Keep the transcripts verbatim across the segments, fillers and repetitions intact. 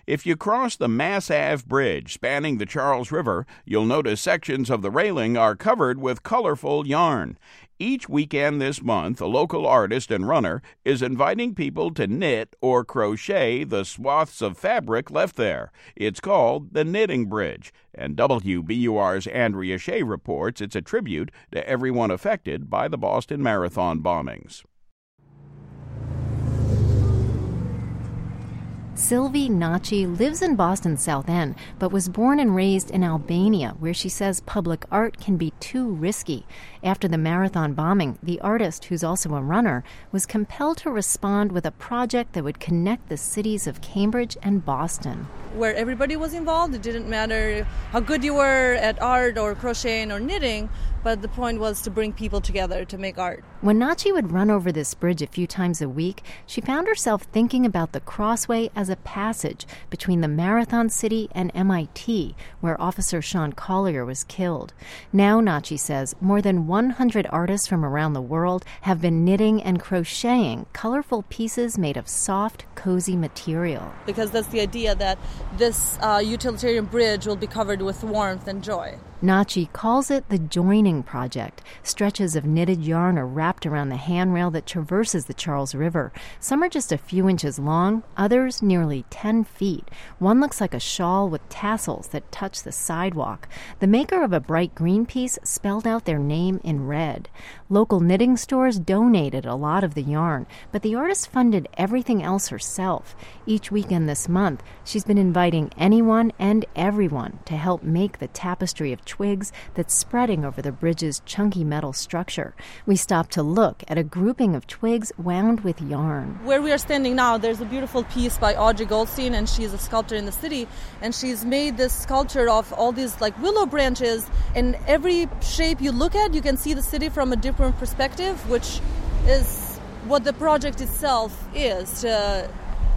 If you cross the Mass Ave Bridge spanning the Charles River, you'll notice sections of the railing are covered with colorful yarn. Each weekend this month, a local artist and runner is inviting people to knit or crochet the swaths of fabric left there. It's called the Knitting Bridge, and W B U R's Andrea Shea reports it's a tribute to everyone affected by the Boston Marathon bombings. Sylvie Nachi lives in Boston's South End, but was born and raised in Albania, where she says public art can be too risky. After the marathon bombing, the artist, who's also a runner, was compelled to respond with a project that would connect the cities of Cambridge and Boston. Where everybody was involved, it didn't matter how good you were at art or crocheting or knitting, but the point was to bring people together to make art. When Nachi would run over this bridge a few times a week, she found herself thinking about the Crossway as a passage between the Marathon City and M I T, where Officer Sean Collier was killed. Now, Nachi says, more than one hundred artists from around the world have been knitting and crocheting colorful pieces made of soft, cozy material. Because that's the idea that this uh, utilitarian bridge will be covered with warmth and joy. Nachi calls it the Joining Project. Stretches of knitted yarn are wrapped around the handrail that traverses the Charles River. Some are just a few inches long, others nearly ten feet. One looks like a shawl with tassels that touch the sidewalk. The maker of a bright green piece spelled out their name in red. Local knitting stores donated a lot of the yarn, but the artist funded everything else herself. Each weekend this month, she's been inviting anyone and everyone to help make the tapestry of twigs that's spreading over the bridge's chunky metal structure. We stopped to look at a grouping of twigs wound with yarn. Where we are standing now, there's a beautiful piece by Audrey Goldstein, and she's a sculptor in the city, and she's made this sculpture of all these like willow branches, and every shape you look at, you can see the city from a different perspective, which is what the project itself is, to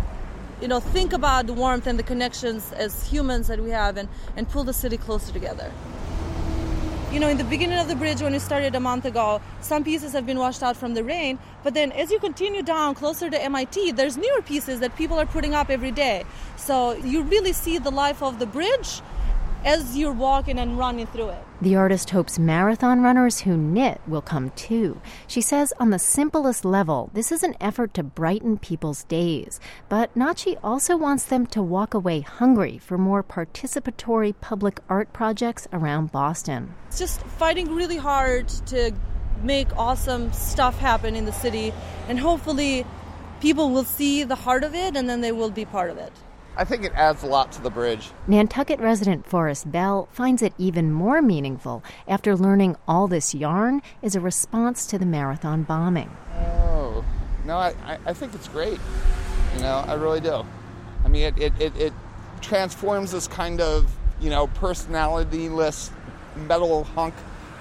you know, think about the warmth and the connections as humans that we have, and, and pull the city closer together. You know, in the beginning of the bridge, when we started a month ago, some pieces have been washed out from the rain, but then as you continue down closer to M I T, there's newer pieces that people are putting up every day. So you really see the life of the bridge as you're walking and running through it. The artist hopes marathon runners who knit will come too. She says on the simplest level, this is an effort to brighten people's days. But Nachi also wants them to walk away hungry for more participatory public art projects around Boston. It's just fighting really hard to make awesome stuff happen in the city, and hopefully people will see the heart of it and then they will be part of it. I think it adds a lot to the bridge. Nantucket resident Forrest Bell finds it even more meaningful after learning all this yarn is a response to the marathon bombing. Oh, no, I, I think it's great. You know, I really do. I mean, it, it, it, it transforms this kind of, you know, personality-less metal hunk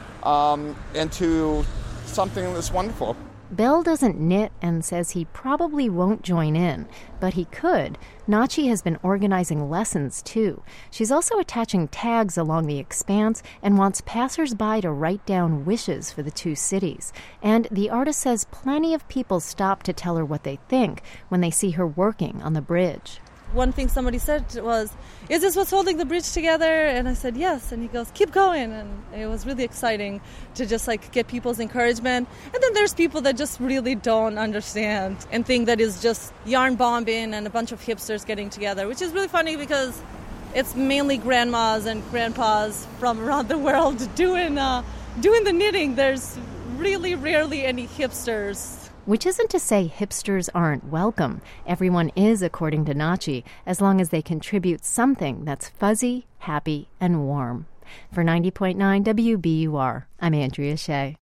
um, into something that's wonderful. Bell doesn't knit and says he probably won't join in, but he could. Nachi has been organizing lessons, too. She's also attaching tags along the expanse and wants passersby to write down wishes for the two cities. And the artist says plenty of people stop to tell her what they think when they see her working on the bridge. One thing somebody said was, "Is this what's holding the bridge together?" And I said, "Yes." And he goes, "Keep going." And it was really exciting to just like get people's encouragement. And then there's people that just really don't understand and think that it's just yarn bombing and a bunch of hipsters getting together, which is really funny because it's mainly grandmas and grandpas from around the world doing uh, doing the knitting. There's really rarely any hipsters. Which isn't to say hipsters aren't welcome. Everyone is, according to Nachi, as long as they contribute something that's fuzzy, happy, and warm. For ninety point nine W B U R, I'm Andrea Shea.